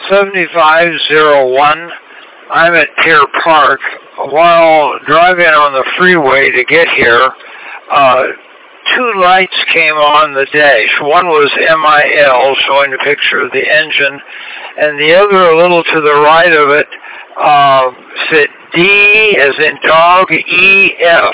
7501. I'm at Pier Park. While driving on the freeway to get here, two lights came on the dash. One was MIL, showing a picture of the engine, and the other, a little to the right of it, said D as in dog, EF.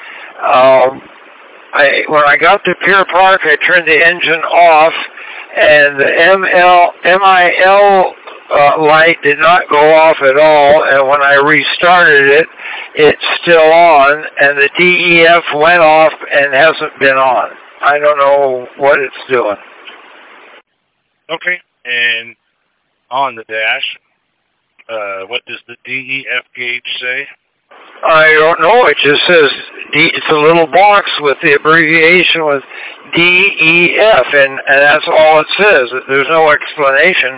When I got to Pier Park, I turned the engine off, and the MIL light did not go off at all, and when I restarted it, it's still on, and the DEF went off and hasn't been on. I don't know what it's doing. Okay, and on the dash, what does the DEF gauge say? I don't know. It just says it's a little box with the abbreviation with DEF, and that's all it says. There's no explanation.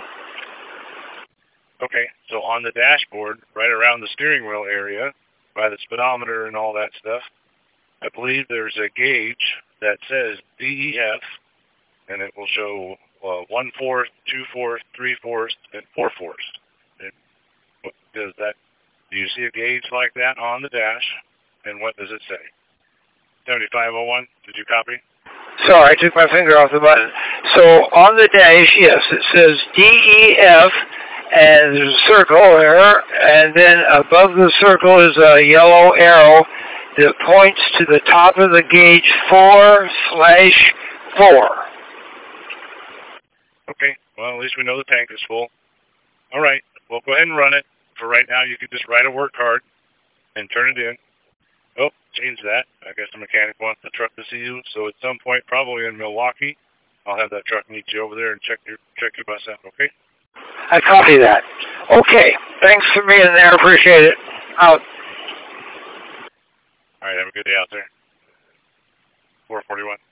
Okay, so on the dashboard, right around the steering wheel area, by the speedometer and all that stuff, I believe there's a gauge that says DEF, and it will show 1/4, 2/4, 3/4, and 4/4. What does that? Do you see a gauge like that on the dash? And what does it say? 7501, did you copy? Sorry, I took my finger off the button. So on the dash, yes, it says DEF, and there's a circle there, and then above the circle is a yellow arrow that points to the top of the gauge 4/4. Okay, well, at least we know the tank is full. All right, well, go ahead and run it. For right now, you can just write a work card and turn it in. Oh, change that. I guess the mechanic wants the truck to see you, so at some point, probably in Milwaukee, I'll have that truck meet you over there and check your bus out, okay? I copy that. Okay, thanks for being there. Appreciate it. Out. All right, have a good day out there. 441.